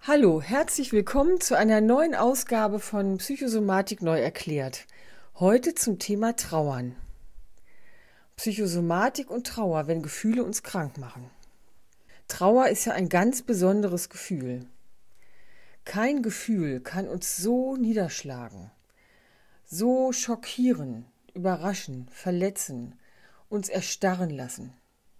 Hallo, herzlich willkommen zu einer neuen Ausgabe von Psychosomatik neu erklärt. Heute zum Thema Trauern. Psychosomatik und Trauer, wenn Gefühle uns krank machen. Trauer ist ja ein ganz besonderes Gefühl. Kein Gefühl kann uns so niederschlagen, so schockieren, überraschen, verletzen, uns erstarren lassen,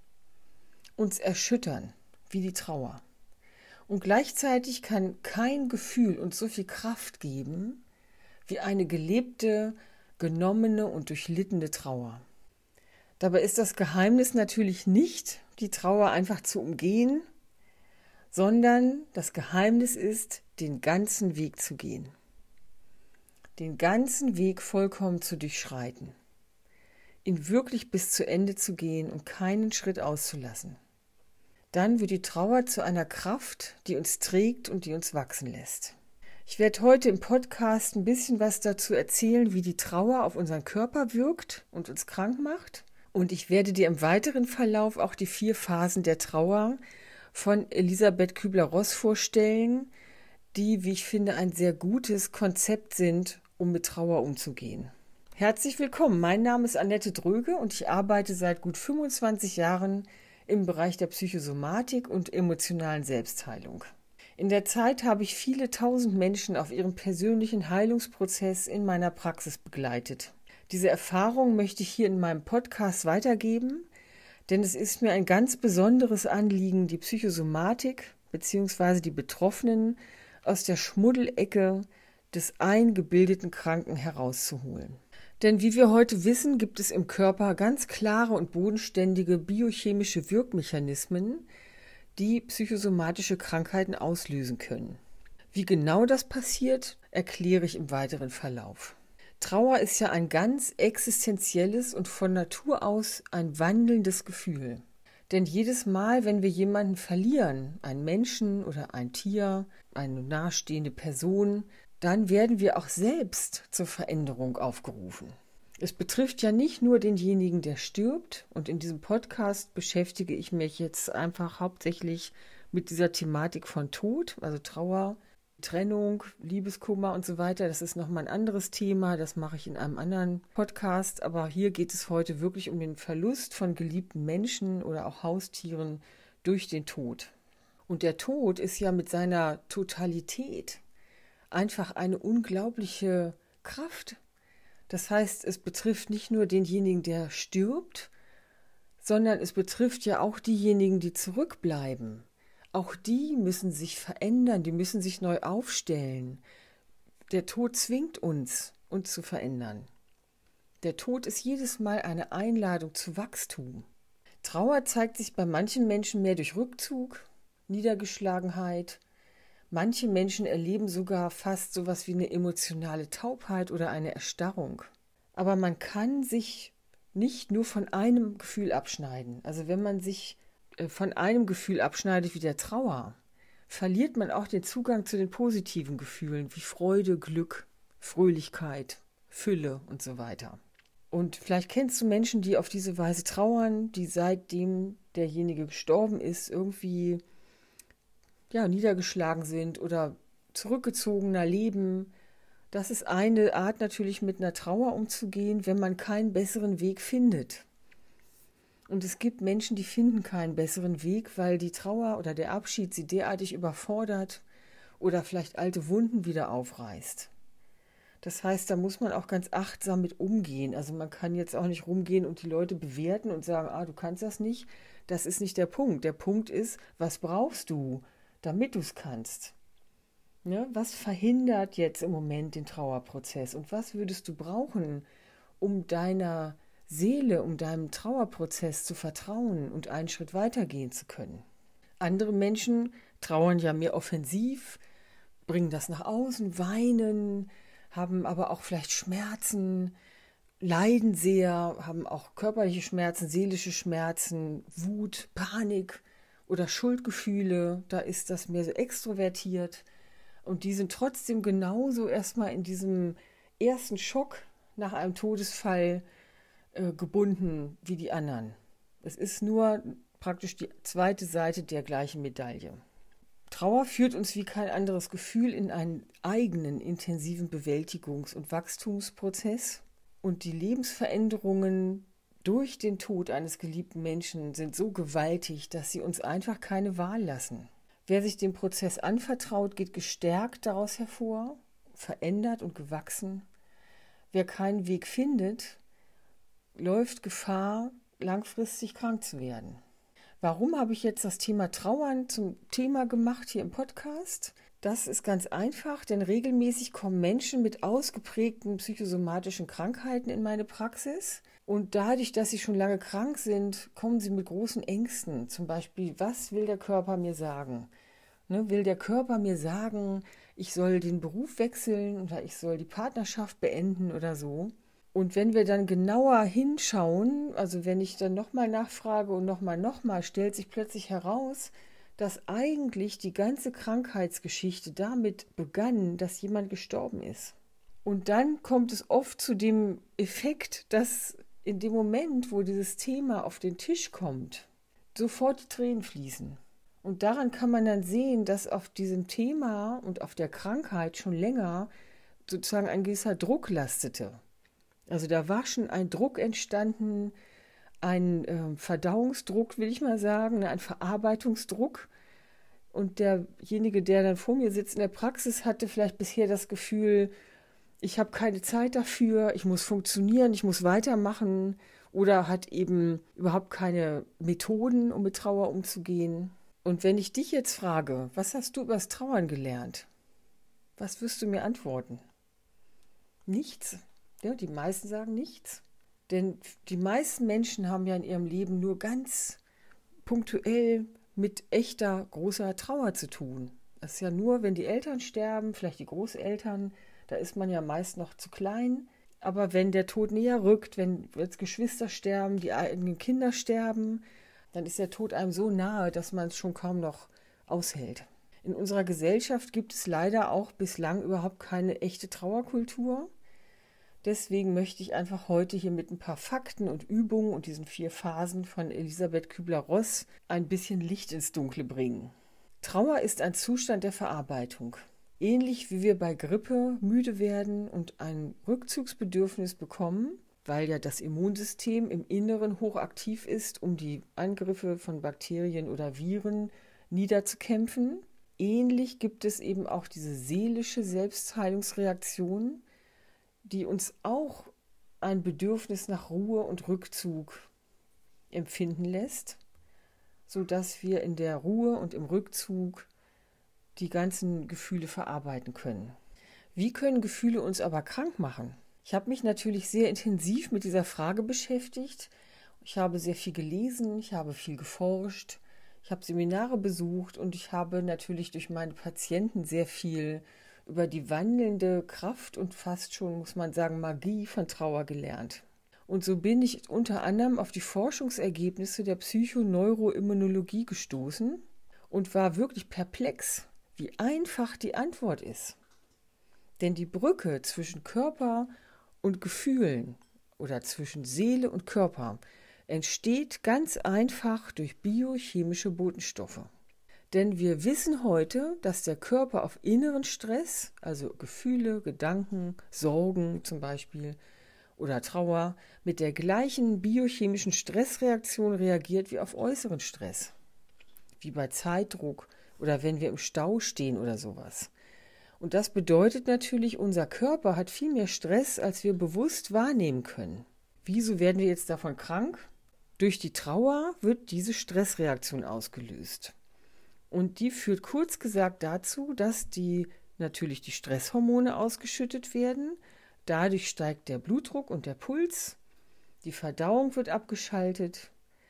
uns erschüttern wie die Trauer. Und gleichzeitig kann kein Gefühl uns so viel Kraft geben wie eine gelebte, genommene und durchlittene Trauer. Dabei ist das Geheimnis natürlich nicht, die Trauer einfach zu umgehen, sondern das Geheimnis ist, den ganzen Weg zu gehen. Den ganzen Weg vollkommen zu durchschreiten. Ihn wirklich bis zu Ende zu gehen und keinen Schritt auszulassen. Dann wird die Trauer zu einer Kraft, die uns trägt und die uns wachsen lässt. Ich werde heute im Podcast ein bisschen was dazu erzählen, wie die Trauer auf unseren Körper wirkt und uns krank macht. Und ich werde dir im weiteren Verlauf auch die 4 Phasen der Trauer von Elisabeth Kübler-Ross vorstellen, die, wie ich finde, ein sehr gutes Konzept sind, um mit Trauer umzugehen. Herzlich willkommen, mein Name ist Annette Dröge und ich arbeite seit gut 25 Jahren im Bereich der Psychosomatik und emotionalen Selbstheilung. In der Zeit habe ich viele tausend Menschen auf ihrem persönlichen Heilungsprozess in meiner Praxis begleitet. Diese Erfahrung möchte ich hier in meinem Podcast weitergeben, denn es ist mir ein ganz besonderes Anliegen, die Psychosomatik bzw. die Betroffenen aus der Schmuddelecke des eingebildeten Kranken herauszuholen. Denn wie wir heute wissen, gibt es im Körper ganz klare und bodenständige biochemische Wirkmechanismen, die psychosomatische Krankheiten auslösen können. Wie genau das passiert, erkläre ich im weiteren Verlauf. Trauer ist ja ein ganz existenzielles und von Natur aus ein wandelndes Gefühl. Denn jedes Mal, wenn wir jemanden verlieren, einen Menschen oder ein Tier, eine nahestehende Person, dann werden wir auch selbst zur Veränderung aufgerufen. Es betrifft ja nicht nur denjenigen, der stirbt, und in diesem Podcast beschäftige ich mich jetzt einfach hauptsächlich mit dieser Thematik von Tod, also Trauer, Trennung, Liebeskummer und so weiter. Das ist nochmal ein anderes Thema, das mache ich in einem anderen Podcast, aber hier geht es heute wirklich um den Verlust von geliebten Menschen oder auch Haustieren durch den Tod. Und der Tod ist ja mit seiner Totalität einfach eine unglaubliche Kraft. Das heißt, es betrifft nicht nur denjenigen, der stirbt, sondern es betrifft ja auch diejenigen, die zurückbleiben. Auch die müssen sich verändern, die müssen sich neu aufstellen. Der Tod zwingt uns zu verändern. Der Tod ist jedes Mal eine Einladung zu Wachstum. Trauer zeigt sich bei manchen Menschen mehr durch Rückzug, Niedergeschlagenheit. Manche Menschen erleben sogar fast sowas wie eine emotionale Taubheit oder eine Erstarrung. Aber man kann sich nicht nur von einem Gefühl abschneiden. Also wenn man sich von einem Gefühl abschneidet wie der Trauer, verliert man auch den Zugang zu den positiven Gefühlen wie Freude, Glück, Fröhlichkeit, Fülle und so weiter. Und vielleicht kennst du Menschen, die auf diese Weise trauern, die seitdem derjenige gestorben ist, irgendwie niedergeschlagen sind oder zurückgezogener leben. Das ist eine Art natürlich mit einer Trauer umzugehen, wenn man keinen besseren Weg findet. Und es gibt Menschen, die finden keinen besseren Weg, weil die Trauer oder der Abschied sie derartig überfordert oder vielleicht alte Wunden wieder aufreißt. Das heißt, da muss man auch ganz achtsam mit umgehen. Also man kann jetzt auch nicht rumgehen und die Leute bewerten und sagen, du kannst das nicht. Das ist nicht der Punkt. Der Punkt ist, was brauchst du, damit du es kannst? Ja, was verhindert jetzt im Moment den Trauerprozess? Und was würdest du brauchen, um deiner Seele, um deinem Trauerprozess zu vertrauen und einen Schritt weitergehen zu können? Andere Menschen trauern ja mehr offensiv, bringen das nach außen, weinen, haben aber auch vielleicht Schmerzen, leiden sehr, haben auch körperliche Schmerzen, seelische Schmerzen, Wut, Panik oder Schuldgefühle. Da ist das mehr so extrovertiert. Und die sind trotzdem genauso erstmal in diesem ersten Schock nach einem Todesfall gebunden wie die anderen. Es ist nur praktisch die zweite Seite der gleichen Medaille. Trauer führt uns wie kein anderes Gefühl in einen eigenen intensiven Bewältigungs- und Wachstumsprozess. Und die Lebensveränderungen durch den Tod eines geliebten Menschen sind so gewaltig, dass sie uns einfach keine Wahl lassen. Wer sich dem Prozess anvertraut, geht gestärkt daraus hervor, verändert und gewachsen. Wer keinen Weg findet, läuft Gefahr, langfristig krank zu werden. Warum habe ich jetzt das Thema Trauern zum Thema gemacht hier im Podcast? Das ist ganz einfach, denn regelmäßig kommen Menschen mit ausgeprägten psychosomatischen Krankheiten in meine Praxis. Und dadurch, dass sie schon lange krank sind, kommen sie mit großen Ängsten. Zum Beispiel, was will der Körper mir sagen? Will der Körper mir sagen, ich soll den Beruf wechseln oder ich soll die Partnerschaft beenden oder so? Und wenn wir dann genauer hinschauen, also wenn ich dann nochmal nachfrage und nochmal, stellt sich plötzlich heraus, dass eigentlich die ganze Krankheitsgeschichte damit begann, dass jemand gestorben ist. Und dann kommt es oft zu dem Effekt, dass in dem Moment, wo dieses Thema auf den Tisch kommt, sofort die Tränen fließen. Und daran kann man dann sehen, dass auf diesem Thema und auf der Krankheit schon länger sozusagen ein gewisser Druck lastete. Also da war schon ein Druck entstanden, ein Verdauungsdruck, will ich mal sagen, ein Verarbeitungsdruck. Und derjenige, der dann vor mir sitzt in der Praxis, hatte vielleicht bisher das Gefühl, ich habe keine Zeit dafür, ich muss funktionieren, ich muss weitermachen oder hat eben überhaupt keine Methoden, um mit Trauer umzugehen. Und wenn ich dich jetzt frage, was hast du über das Trauern gelernt? Was wirst du mir antworten? Nichts. Ja, die meisten sagen nichts. Denn die meisten Menschen haben ja in ihrem Leben nur ganz punktuell mit echter großer Trauer zu tun. Das ist ja nur, wenn die Eltern sterben, vielleicht die Großeltern, da ist man ja meist noch zu klein. Aber wenn der Tod näher rückt, wenn jetzt Geschwister sterben, die eigenen Kinder sterben, dann ist der Tod einem so nahe, dass man es schon kaum noch aushält. In unserer Gesellschaft gibt es leider auch bislang überhaupt keine echte Trauerkultur. Deswegen möchte ich einfach heute hier mit ein paar Fakten und Übungen und diesen 4 Phasen von Elisabeth Kübler-Ross ein bisschen Licht ins Dunkle bringen. Trauer ist ein Zustand der Verarbeitung. Ähnlich wie wir bei Grippe müde werden und ein Rückzugsbedürfnis bekommen, weil ja das Immunsystem im Inneren hochaktiv ist, um die Angriffe von Bakterien oder Viren niederzukämpfen. Ähnlich gibt es eben auch diese seelische Selbstheilungsreaktion, die uns auch ein Bedürfnis nach Ruhe und Rückzug empfinden lässt, sodass wir in der Ruhe und im Rückzug die ganzen Gefühle verarbeiten können. Wie können Gefühle uns aber krank machen? Ich habe mich natürlich sehr intensiv mit dieser Frage beschäftigt. Ich habe sehr viel gelesen, ich habe viel geforscht, ich habe Seminare besucht und ich habe natürlich durch meine Patienten sehr viel über die wandelnde Kraft und fast schon, muss man sagen, Magie von Trauer gelernt. Und so bin ich unter anderem auf die Forschungsergebnisse der Psychoneuroimmunologie gestoßen und war wirklich perplex, wie einfach die Antwort ist. Denn die Brücke zwischen Körper und Gefühlen oder zwischen Seele und Körper entsteht ganz einfach durch biochemische Botenstoffe. Denn wir wissen heute, dass der Körper auf inneren Stress, also Gefühle, Gedanken, Sorgen zum Beispiel oder Trauer, mit der gleichen biochemischen Stressreaktion reagiert wie auf äußeren Stress. Wie bei Zeitdruck oder wenn wir im Stau stehen oder sowas. Und das bedeutet natürlich, unser Körper hat viel mehr Stress, als wir bewusst wahrnehmen können. Wieso werden wir jetzt davon krank? Durch die Trauer wird diese Stressreaktion ausgelöst. Und die führt kurz gesagt dazu, dass natürlich die Stresshormone ausgeschüttet werden. Dadurch steigt der Blutdruck und der Puls. Die Verdauung wird abgeschaltet.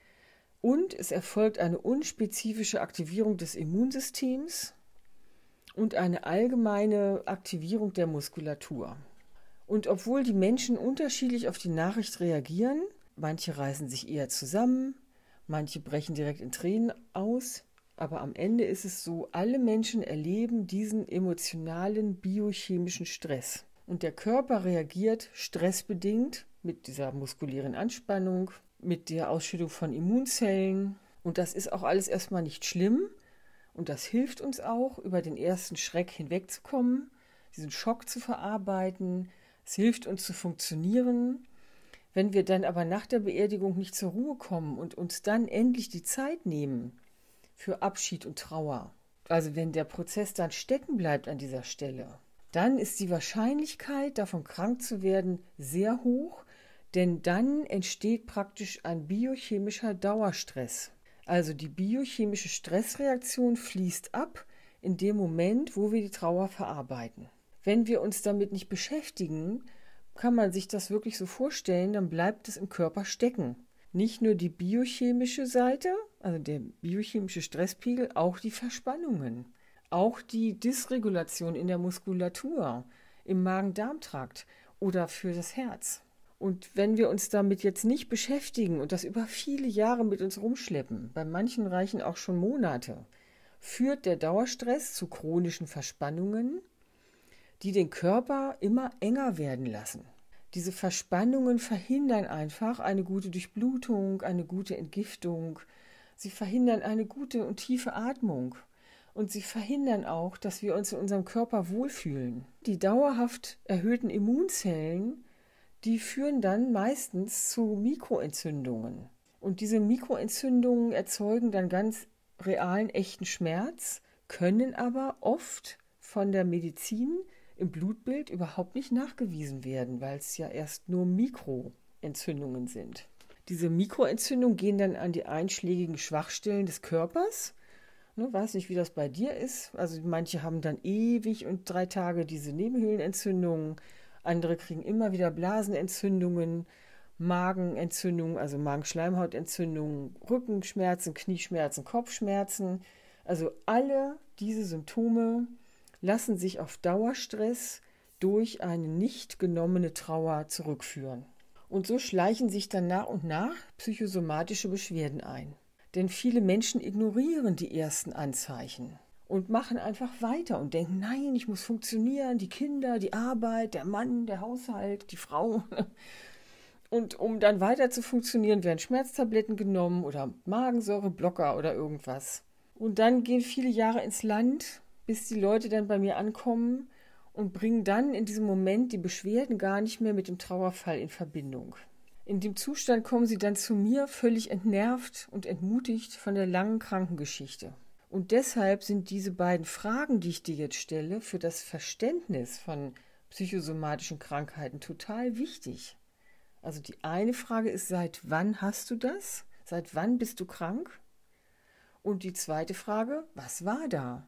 Und es erfolgt eine unspezifische Aktivierung des Immunsystems und eine allgemeine Aktivierung der Muskulatur. Und obwohl die Menschen unterschiedlich auf die Nachricht reagieren, manche reißen sich eher zusammen, manche brechen direkt in Tränen aus, aber am Ende ist es so, alle Menschen erleben diesen emotionalen biochemischen Stress. Und der Körper reagiert stressbedingt mit dieser muskulären Anspannung, mit der Ausschüttung von Immunzellen. Und das ist auch alles erstmal nicht schlimm. Und das hilft uns auch, über den ersten Schreck hinwegzukommen, diesen Schock zu verarbeiten. Es hilft uns zu funktionieren. Wenn wir dann aber nach der Beerdigung nicht zur Ruhe kommen und uns dann endlich die Zeit nehmen für Abschied und Trauer, also wenn der Prozess dann stecken bleibt an dieser Stelle, dann ist die Wahrscheinlichkeit, davon krank zu werden, sehr hoch, denn dann entsteht praktisch ein biochemischer Dauerstress. Also die biochemische Stressreaktion fließt ab in dem Moment, wo wir die Trauer verarbeiten. Wenn wir uns damit nicht beschäftigen, kann man sich das wirklich so vorstellen, dann bleibt es im Körper stecken. Nicht nur die biochemische Seite, also der biochemische Stresspegel, auch die Verspannungen, auch die Dysregulation in der Muskulatur, im Magen-Darm-Trakt oder für das Herz. Und wenn wir uns damit jetzt nicht beschäftigen und das über viele Jahre mit uns rumschleppen, bei manchen reichen auch schon Monate, führt der Dauerstress zu chronischen Verspannungen, die den Körper immer enger werden lassen. Diese Verspannungen verhindern einfach eine gute Durchblutung, eine gute Entgiftung. Sie verhindern eine gute und tiefe Atmung. Und sie verhindern auch, dass wir uns in unserem Körper wohlfühlen. Die dauerhaft erhöhten Immunzellen, die führen dann meistens zu Mikroentzündungen. Und diese Mikroentzündungen erzeugen dann ganz realen, echten Schmerz, können aber oft von der Medizin im Blutbild überhaupt nicht nachgewiesen werden, weil es ja erst nur Mikroentzündungen sind. Diese Mikroentzündungen gehen dann an die einschlägigen Schwachstellen des Körpers. Weiß nicht, wie das bei dir ist. Also manche haben dann ewig und 3 Tage diese Nebenhöhlenentzündungen. Andere kriegen immer wieder Blasenentzündungen, Magenentzündungen, also Magenschleimhautentzündungen, Rückenschmerzen, Knieschmerzen, Kopfschmerzen. Also alle diese Symptome lassen sich auf Dauerstress durch eine nicht genommene Trauer zurückführen. Und so schleichen sich dann nach und nach psychosomatische Beschwerden ein. Denn viele Menschen ignorieren die ersten Anzeichen und machen einfach weiter und denken, nein, ich muss funktionieren, die Kinder, die Arbeit, der Mann, der Haushalt, die Frau. Und um dann weiter zu funktionieren, werden Schmerztabletten genommen oder Magensäureblocker oder irgendwas. Und dann gehen viele Jahre ins Land, bis die Leute dann bei mir ankommen und bringen dann in diesem Moment die Beschwerden gar nicht mehr mit dem Trauerfall in Verbindung. In dem Zustand kommen sie dann zu mir völlig entnervt und entmutigt von der langen Krankengeschichte. Und deshalb sind diese beiden Fragen, die ich dir jetzt stelle, für das Verständnis von psychosomatischen Krankheiten total wichtig. Also die eine Frage ist, seit wann hast du das? Seit wann bist du krank? Und die zweite Frage, was war da?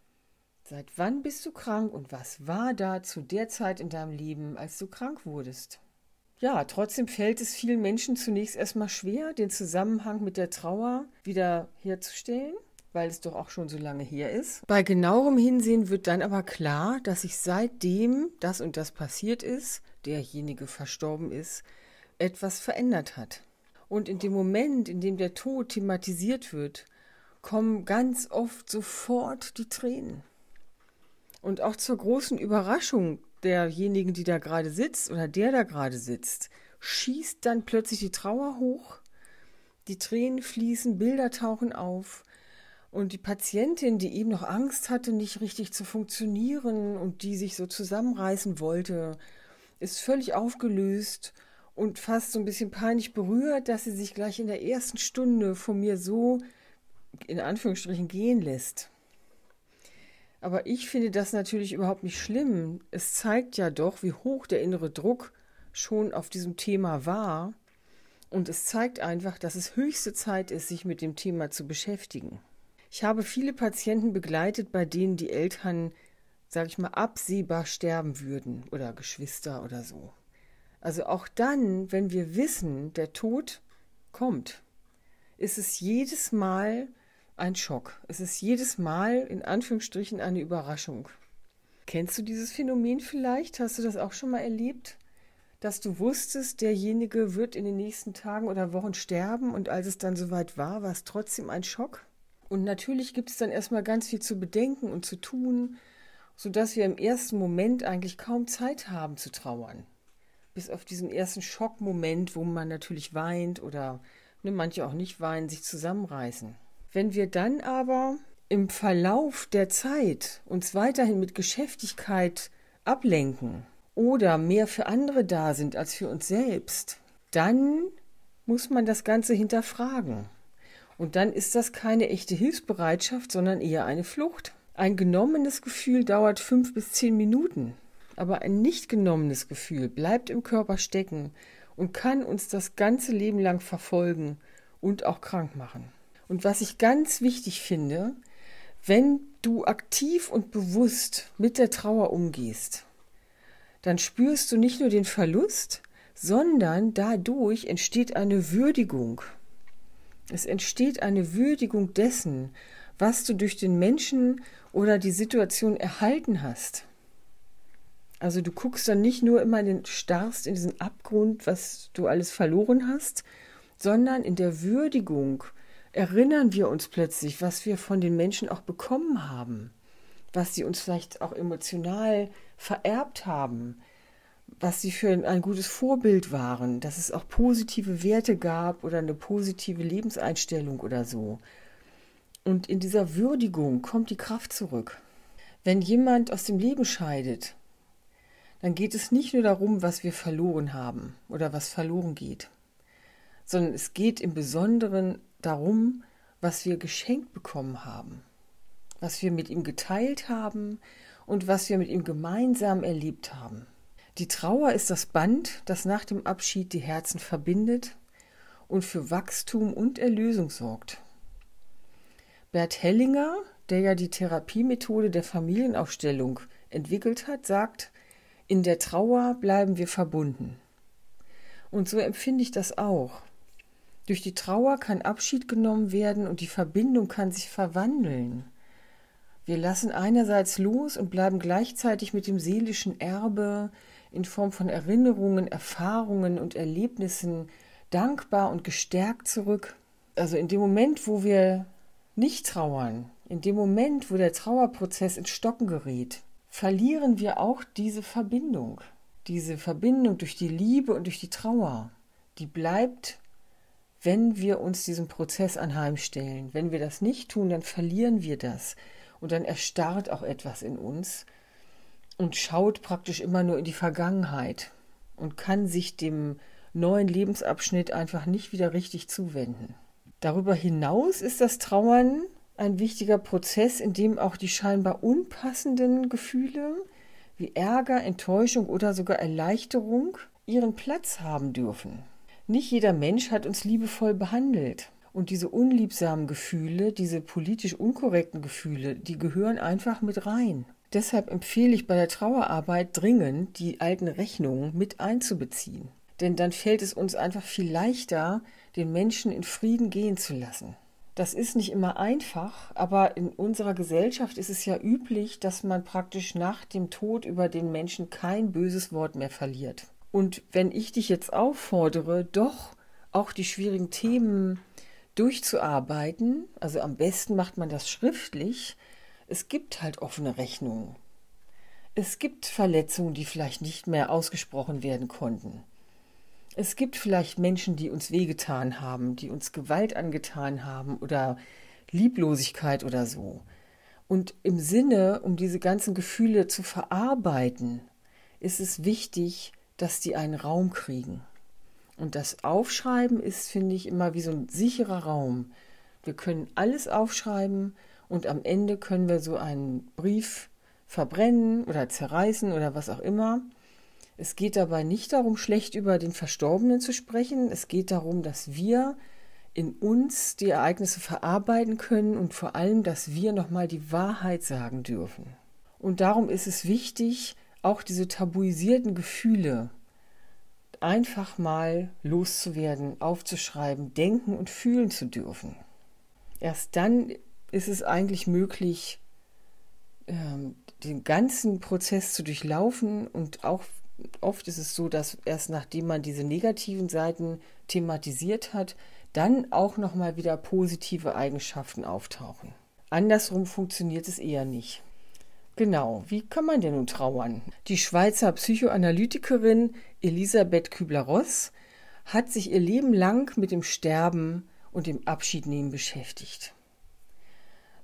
Seit wann bist du krank und was war da zu der Zeit in deinem Leben, als du krank wurdest? Ja, trotzdem fällt es vielen Menschen zunächst erstmal schwer, den Zusammenhang mit der Trauer wieder herzustellen, weil es doch auch schon so lange her ist. Bei genauerem Hinsehen wird dann aber klar, dass sich seitdem das und das passiert ist, derjenige verstorben ist, etwas verändert hat. Und in dem Moment, in dem der Tod thematisiert wird, kommen ganz oft sofort die Tränen. Und auch zur großen Überraschung derjenigen, die da gerade sitzt oder der da gerade sitzt, schießt dann plötzlich die Trauer hoch, die Tränen fließen, Bilder tauchen auf und die Patientin, die eben noch Angst hatte, nicht richtig zu funktionieren und die sich so zusammenreißen wollte, ist völlig aufgelöst und fast so ein bisschen peinlich berührt, dass sie sich gleich in der ersten Stunde von mir so in Anführungsstrichen gehen lässt. Aber ich finde das natürlich überhaupt nicht schlimm. Es zeigt ja doch, wie hoch der innere Druck schon auf diesem Thema war. Und es zeigt einfach, dass es höchste Zeit ist, sich mit dem Thema zu beschäftigen. Ich habe viele Patienten begleitet, bei denen die Eltern, sage ich mal, absehbar sterben würden oder Geschwister oder so. Also auch dann, wenn wir wissen, der Tod kommt, ist es jedes Mal ein Schock. Es ist jedes Mal in Anführungsstrichen eine Überraschung. Kennst du dieses Phänomen vielleicht? Hast du das auch schon mal erlebt? Dass du wusstest, derjenige wird in den nächsten Tagen oder Wochen sterben und als es dann soweit war, war es trotzdem ein Schock? Und natürlich gibt es dann erstmal ganz viel zu bedenken und zu tun, sodass wir im ersten Moment eigentlich kaum Zeit haben zu trauern. Bis auf diesen ersten Schockmoment, wo man natürlich weint oder manche auch nicht weinen, sich zusammenreißen. Wenn wir dann aber im Verlauf der Zeit uns weiterhin mit Geschäftigkeit ablenken oder mehr für andere da sind als für uns selbst, dann muss man das Ganze hinterfragen. Und dann ist das keine echte Hilfsbereitschaft, sondern eher eine Flucht. Ein genommenes Gefühl dauert 5 bis 10 Minuten, aber ein nicht genommenes Gefühl bleibt im Körper stecken und kann uns das ganze Leben lang verfolgen und auch krank machen. Und was ich ganz wichtig finde, wenn du aktiv und bewusst mit der Trauer umgehst, dann spürst du nicht nur den Verlust, sondern dadurch entsteht eine Würdigung. Es entsteht eine Würdigung dessen, was du durch den Menschen oder die Situation erhalten hast. Also du guckst dann nicht nur immer starrst in diesen Abgrund, was du alles verloren hast, sondern in der Würdigung erinnern wir uns plötzlich, was wir von den Menschen auch bekommen haben, was sie uns vielleicht auch emotional vererbt haben, was sie für ein gutes Vorbild waren, dass es auch positive Werte gab oder eine positive Lebenseinstellung oder so. Und in dieser Würdigung kommt die Kraft zurück. Wenn jemand aus dem Leben scheidet, dann geht es nicht nur darum, was wir verloren haben oder was verloren geht, sondern es geht im Besonderen darum, was wir geschenkt bekommen haben, was wir mit ihm geteilt haben und was wir mit ihm gemeinsam erlebt haben. Die Trauer ist das Band, das nach dem Abschied die Herzen verbindet und für Wachstum und Erlösung sorgt. Bert Hellinger, der ja die Therapiemethode der Familienaufstellung entwickelt hat, sagt, in der Trauer bleiben wir verbunden. Und so empfinde ich das auch. Durch die Trauer kann Abschied genommen werden und die Verbindung kann sich verwandeln. Wir lassen einerseits los und bleiben gleichzeitig mit dem seelischen Erbe in Form von Erinnerungen, Erfahrungen und Erlebnissen dankbar und gestärkt zurück. Also in dem Moment, wo wir nicht trauern, in dem Moment, wo der Trauerprozess ins Stocken gerät, verlieren wir auch diese Verbindung. Diese Verbindung durch die Liebe und durch die Trauer, die bleibt, wenn wir uns diesem Prozess anheimstellen. Wenn wir das nicht tun, dann verlieren wir das. Und dann erstarrt auch etwas in uns und schaut praktisch immer nur in die Vergangenheit und kann sich dem neuen Lebensabschnitt einfach nicht wieder richtig zuwenden. Darüber hinaus ist das Trauern ein wichtiger Prozess, in dem auch die scheinbar unpassenden Gefühle wie Ärger, Enttäuschung oder sogar Erleichterung ihren Platz haben dürfen. Nicht jeder Mensch hat uns liebevoll behandelt. Und diese unliebsamen Gefühle, diese politisch unkorrekten Gefühle, die gehören einfach mit rein. Deshalb empfehle ich bei der Trauerarbeit dringend, die alten Rechnungen mit einzubeziehen. Denn dann fällt es uns einfach viel leichter, den Menschen in Frieden gehen zu lassen. Das ist nicht immer einfach, aber in unserer Gesellschaft ist es ja üblich, dass man praktisch nach dem Tod über den Menschen kein böses Wort mehr verliert. Und wenn ich dich jetzt auffordere, doch auch die schwierigen Themen durchzuarbeiten, also am besten macht man das schriftlich, es gibt halt offene Rechnungen. Es gibt Verletzungen, die vielleicht nicht mehr ausgesprochen werden konnten. Es gibt vielleicht Menschen, die uns wehgetan haben, die uns Gewalt angetan haben oder Lieblosigkeit oder so. Und im Sinne, um diese ganzen Gefühle zu verarbeiten, ist es wichtig, dass die einen Raum kriegen. Und das Aufschreiben ist, finde ich, immer wie so ein sicherer Raum. Wir können alles aufschreiben und am Ende können wir so einen Brief verbrennen oder zerreißen oder was auch immer. Es geht dabei nicht darum, schlecht über den Verstorbenen zu sprechen. Es geht darum, dass wir in uns die Ereignisse verarbeiten können und vor allem, dass wir nochmal die Wahrheit sagen dürfen. Und darum ist es wichtig, auch diese tabuisierten Gefühle einfach mal loszuwerden, aufzuschreiben, denken und fühlen zu dürfen. Erst dann ist es eigentlich möglich, den ganzen Prozess zu durchlaufen, und auch oft ist es so, dass erst nachdem man diese negativen Seiten thematisiert hat, dann auch nochmal wieder positive Eigenschaften auftauchen. Andersrum funktioniert es eher nicht. Genau, wie kann man denn nun trauern? Die Schweizer Psychoanalytikerin Elisabeth Kübler-Ross hat sich ihr Leben lang mit dem Sterben und dem Abschiednehmen beschäftigt.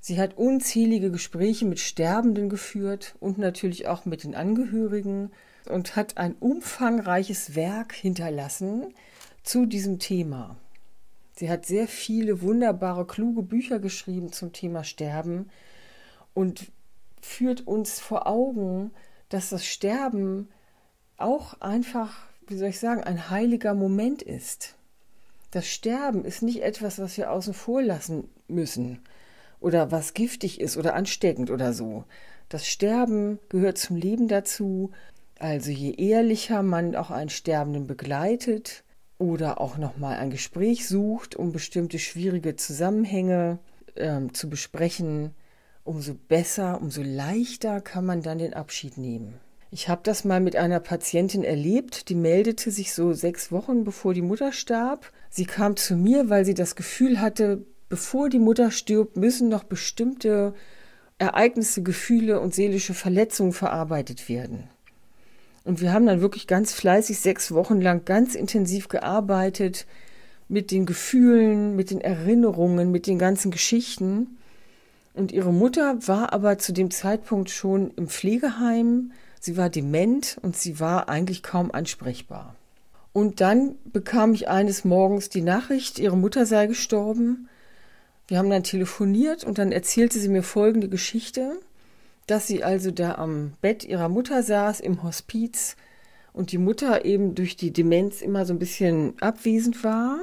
Sie hat unzählige Gespräche mit Sterbenden geführt und natürlich auch mit den Angehörigen und hat ein umfangreiches Werk hinterlassen zu diesem Thema. Sie hat sehr viele wunderbare, kluge Bücher geschrieben zum Thema Sterben und führt uns vor Augen, dass das Sterben auch einfach, wie soll ich sagen, ein heiliger Moment ist. Das Sterben ist nicht etwas, was wir außen vor lassen müssen oder was giftig ist oder ansteckend oder so. Das Sterben gehört zum Leben dazu. Also je ehrlicher man auch einen Sterbenden begleitet oder auch nochmal ein Gespräch sucht, um bestimmte schwierige Zusammenhänge zu besprechen, umso besser, umso leichter kann man dann den Abschied nehmen. Ich habe das mal mit einer Patientin erlebt, die meldete sich so 6 Wochen bevor die Mutter starb. Sie kam zu mir, weil sie das Gefühl hatte, bevor die Mutter stirbt, müssen noch bestimmte Ereignisse, Gefühle und seelische Verletzungen verarbeitet werden. Und wir haben dann wirklich ganz fleißig 6 Wochen lang ganz intensiv gearbeitet mit den Gefühlen, mit den Erinnerungen, mit den ganzen Geschichten. Und ihre Mutter war aber zu dem Zeitpunkt schon im Pflegeheim. Sie war dement und sie war eigentlich kaum ansprechbar. Und dann bekam ich eines Morgens die Nachricht, ihre Mutter sei gestorben. Wir haben dann telefoniert und dann erzählte sie mir folgende Geschichte, dass sie also da am Bett ihrer Mutter saß im Hospiz und die Mutter eben durch die Demenz immer so ein bisschen abwesend war.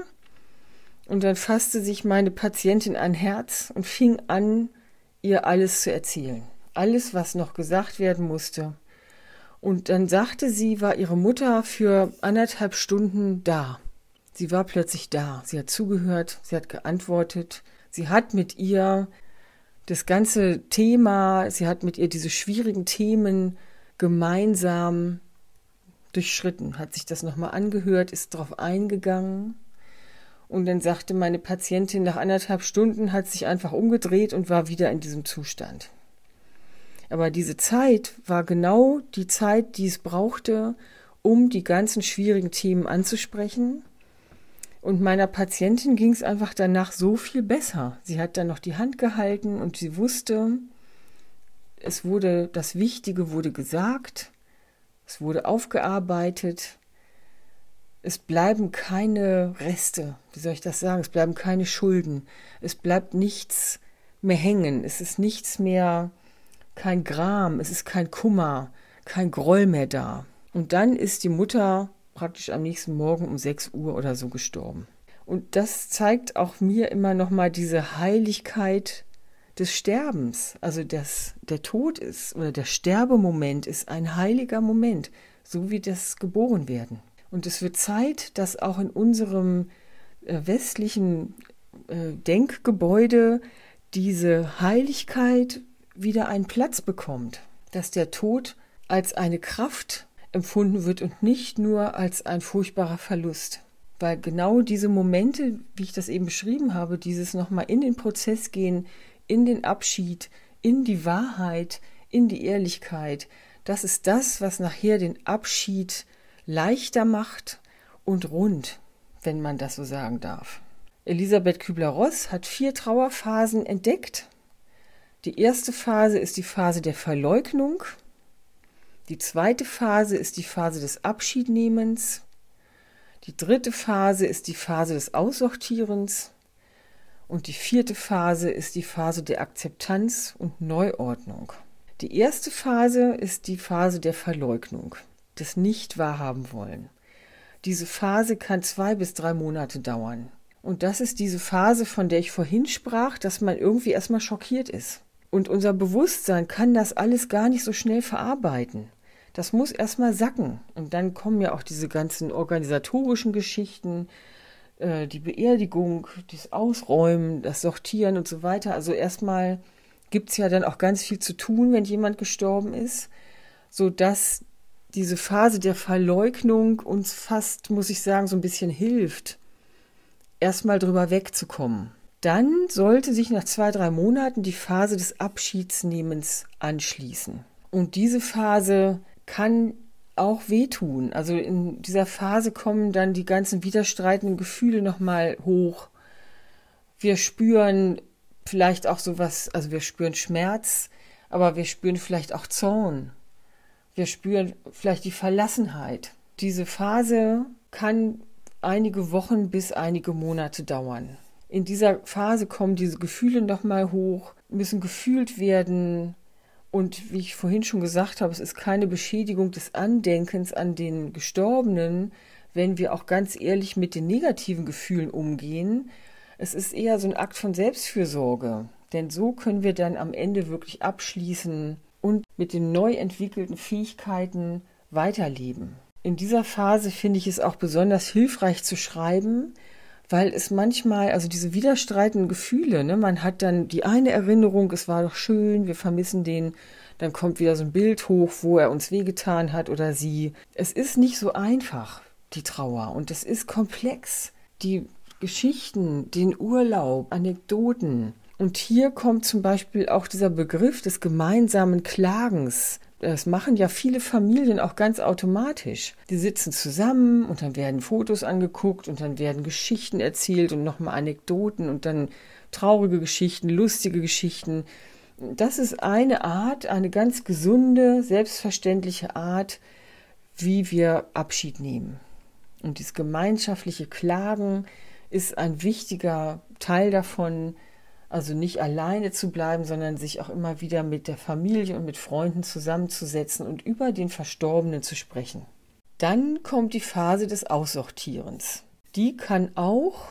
Und dann fasste sich meine Patientin ein Herz und fing an, ihr alles zu erzählen. Alles, was noch gesagt werden musste. Und dann sagte sie, war ihre Mutter für 1,5 Stunden da. Sie war plötzlich da. Sie hat zugehört, sie hat geantwortet. Sie hat mit ihr das ganze Thema, sie hat mit ihr diese schwierigen Themen gemeinsam durchschritten, hat sich das nochmal angehört, ist darauf eingegangen. Und dann sagte meine Patientin, nach 1,5 Stunden hat sich einfach umgedreht und war wieder in diesem Zustand. Aber diese Zeit war genau die Zeit, die es brauchte, um die ganzen schwierigen Themen anzusprechen. Und meiner Patientin ging es einfach danach so viel besser. Sie hat dann noch die Hand gehalten und sie wusste, das Wichtige wurde gesagt, es wurde aufgearbeitet. Es bleiben keine Reste, wie soll ich das sagen? Es bleiben keine Schulden. Es bleibt nichts mehr hängen. Es ist nichts mehr, kein Gram, es ist kein Kummer, kein Groll mehr da. Und dann ist die Mutter praktisch am nächsten Morgen um 6 Uhr oder so gestorben. Und das zeigt auch mir immer noch mal diese Heiligkeit des Sterbens. Also der Tod ist oder der Sterbemoment ist ein heiliger Moment, so wie das Geborenwerden. Und es wird Zeit, dass auch in unserem westlichen Denkgebäude diese Heiligkeit wieder einen Platz bekommt. Dass der Tod als eine Kraft empfunden wird und nicht nur als ein furchtbarer Verlust. Weil genau diese Momente, wie ich das eben beschrieben habe, dieses nochmal in den Prozess gehen, in den Abschied, in die Wahrheit, in die Ehrlichkeit, das ist das, was nachher den Abschied leichter macht und rund, wenn man das so sagen darf. Elisabeth Kübler-Ross hat 4 Trauerphasen entdeckt. Die erste Phase ist die Phase der Verleugnung. Die zweite Phase ist die Phase des Abschiednehmens. Die dritte Phase ist die Phase des Aussortierens. Und die 4. Phase ist die Phase der Akzeptanz und Neuordnung. Die erste Phase ist die Phase der Verleugnung, des Nicht-Wahrhaben-Wollen. Diese Phase kann 2 bis 3 Monate dauern. Und das ist diese Phase, von der ich vorhin sprach, dass man irgendwie erstmal schockiert ist. Und unser Bewusstsein kann das alles gar nicht so schnell verarbeiten. Das muss erstmal sacken. Und dann kommen ja auch diese ganzen organisatorischen Geschichten, die Beerdigung, das Ausräumen, das Sortieren und so weiter. Also erstmal gibt es ja dann auch ganz viel zu tun, wenn jemand gestorben ist, sodass diese Phase der Verleugnung uns fast, muss ich sagen, so ein bisschen hilft, erstmal drüber wegzukommen. Dann sollte sich nach 2, 3 Monaten die Phase des Abschiedsnehmens anschließen. Und diese Phase kann auch wehtun. Also in dieser Phase kommen dann die ganzen widerstreitenden Gefühle nochmal hoch. Wir spüren vielleicht auch sowas, also wir spüren Schmerz, aber wir spüren vielleicht auch Zorn. Wir spüren vielleicht die Verlassenheit. Diese Phase kann einige Wochen bis einige Monate dauern. In dieser Phase kommen diese Gefühle nochmal hoch, müssen gefühlt werden. Und wie ich vorhin schon gesagt habe, es ist keine Beschädigung des Andenkens an den Gestorbenen, wenn wir auch ganz ehrlich mit den negativen Gefühlen umgehen. Es ist eher so ein Akt von Selbstfürsorge, denn so können wir dann am Ende wirklich abschließen und mit den neu entwickelten Fähigkeiten weiterleben. In dieser Phase finde ich es auch besonders hilfreich zu schreiben, weil es manchmal, also diese widerstreitenden Gefühle, ne, man hat dann die eine Erinnerung, es war doch schön, wir vermissen den, dann kommt wieder so ein Bild hoch, wo er uns wehgetan hat oder sie. Es ist nicht so einfach, die Trauer, und es ist komplex. Die Geschichten, den Urlaub, Anekdoten. Und hier kommt zum Beispiel auch dieser Begriff des gemeinsamen Klagens. Das machen ja viele Familien auch ganz automatisch. Die sitzen zusammen und dann werden Fotos angeguckt und dann werden Geschichten erzählt und nochmal Anekdoten und dann traurige Geschichten, lustige Geschichten. Das ist eine Art, eine ganz gesunde, selbstverständliche Art, wie wir Abschied nehmen. Und dieses gemeinschaftliche Klagen ist ein wichtiger Teil davon, also nicht alleine zu bleiben, sondern sich auch immer wieder mit der Familie und mit Freunden zusammenzusetzen und über den Verstorbenen zu sprechen. Dann kommt die Phase des Aussortierens. Die kann auch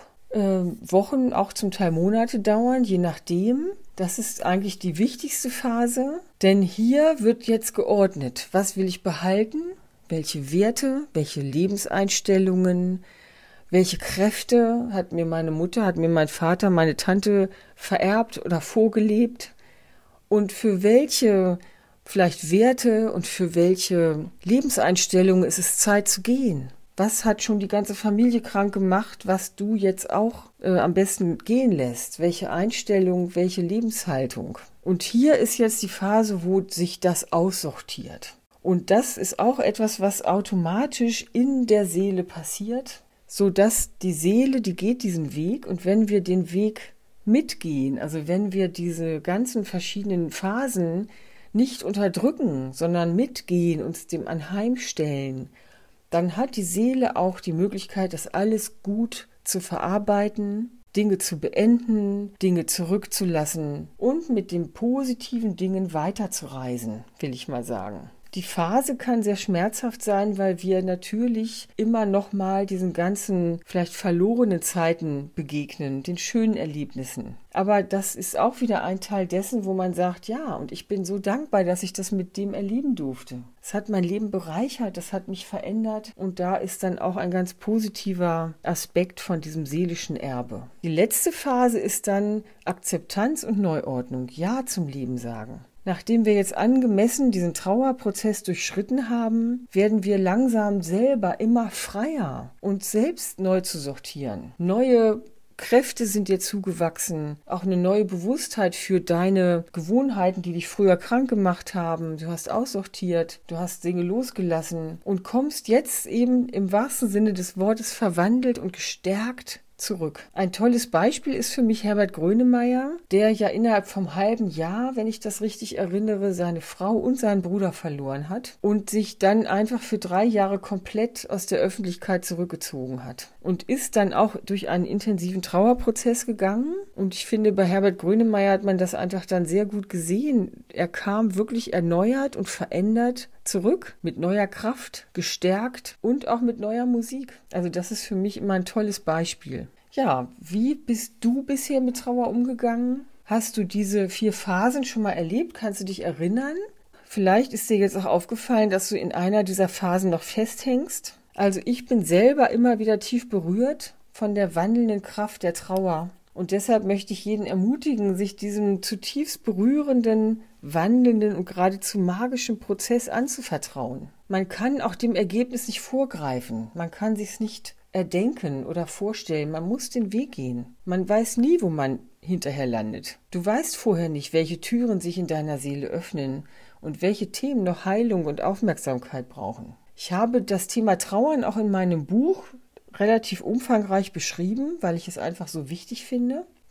Wochen, auch zum Teil Monate dauern, je nachdem. Das ist eigentlich die wichtigste Phase, denn hier wird jetzt geordnet, was will ich behalten, welche Werte, welche Lebenseinstellungen, welche Kräfte hat mir meine Mutter, hat mir mein Vater, meine Tante vererbt oder vorgelebt? Und für welche vielleicht Werte und für welche Lebenseinstellungen ist es Zeit zu gehen? Was hat schon die ganze Familie krank gemacht, was du jetzt auch am besten gehen lässt? Welche Einstellung, welche Lebenshaltung? Und hier ist jetzt die Phase, wo sich das aussortiert. Und das ist auch etwas, was automatisch in der Seele passiert, so dass die Seele, die geht diesen Weg, und wenn wir den Weg mitgehen, also wenn wir diese ganzen verschiedenen Phasen nicht unterdrücken, sondern mitgehen, uns dem anheimstellen, dann hat die Seele auch die Möglichkeit, das alles gut zu verarbeiten, Dinge zu beenden, Dinge zurückzulassen und mit den positiven Dingen weiterzureisen, will ich mal sagen. Die Phase kann sehr schmerzhaft sein, weil wir natürlich immer noch mal diesen ganzen vielleicht verlorenen Zeiten begegnen, den schönen Erlebnissen. Aber das ist auch wieder ein Teil dessen, wo man sagt, ja, und ich bin so dankbar, dass ich das mit dem erleben durfte. Es hat mein Leben bereichert, das hat mich verändert, und da ist dann auch ein ganz positiver Aspekt von diesem seelischen Erbe. Die letzte Phase ist dann Akzeptanz und Neuordnung, Ja zum Leben sagen. Nachdem wir jetzt angemessen diesen Trauerprozess durchschritten haben, werden wir langsam selber immer freier, uns selbst neu zu sortieren. Neue Kräfte sind dir zugewachsen, auch eine neue Bewusstheit für deine Gewohnheiten, die dich früher krank gemacht haben. Du hast aussortiert, du hast Dinge losgelassen und kommst jetzt eben im wahrsten Sinne des Wortes verwandelt und gestärkt zurück. Ein tolles Beispiel ist für mich Herbert Grönemeyer, der ja innerhalb vom halben Jahr, wenn ich das richtig erinnere, seine Frau und seinen Bruder verloren hat und sich dann einfach für 3 Jahre komplett aus der Öffentlichkeit zurückgezogen hat und ist dann auch durch einen intensiven Trauerprozess gegangen. Und ich finde, bei Herbert Grönemeyer hat man das einfach dann sehr gut gesehen. Er kam wirklich erneuert und verändert zurück, mit neuer Kraft, gestärkt und auch mit neuer Musik. Also das ist für mich immer ein tolles Beispiel. Ja, wie bist du bisher mit Trauer umgegangen? Hast du diese 4 Phasen schon mal erlebt? Kannst du dich erinnern? Vielleicht ist dir jetzt auch aufgefallen, dass du in einer dieser Phasen noch festhängst. Also ich bin selber immer wieder tief berührt von der wandelnden Kraft der Trauer. Und deshalb möchte ich jeden ermutigen, sich diesem zutiefst berührenden, wandelnden und geradezu magischen Prozess anzuvertrauen. Man kann auch dem Ergebnis nicht vorgreifen. Man kann sich's nicht erdenken oder vorstellen. Man muss den Weg gehen. Man weiß nie, wo man hinterher landet. Du weißt vorher nicht, welche Türen sich in deiner Seele öffnen und welche Themen noch Heilung und Aufmerksamkeit brauchen. Ich habe das Thema Trauern auch in meinem Buch relativ umfangreich beschrieben, weil ich es einfach so wichtig finde.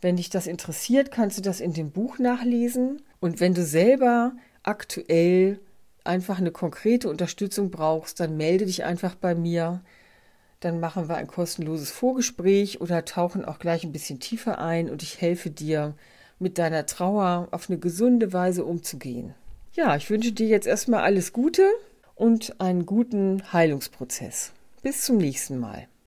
Wenn dich das interessiert, kannst du das in dem Buch nachlesen. Und wenn du selber aktuell einfach eine konkrete Unterstützung brauchst, dann melde dich einfach bei mir. Dann machen wir ein kostenloses Vorgespräch oder tauchen auch gleich ein bisschen tiefer ein und ich helfe dir, mit deiner Trauer auf eine gesunde Weise umzugehen. Ja, ich wünsche dir jetzt erstmal alles Gute und einen guten Heilungsprozess. Bis zum nächsten Mal.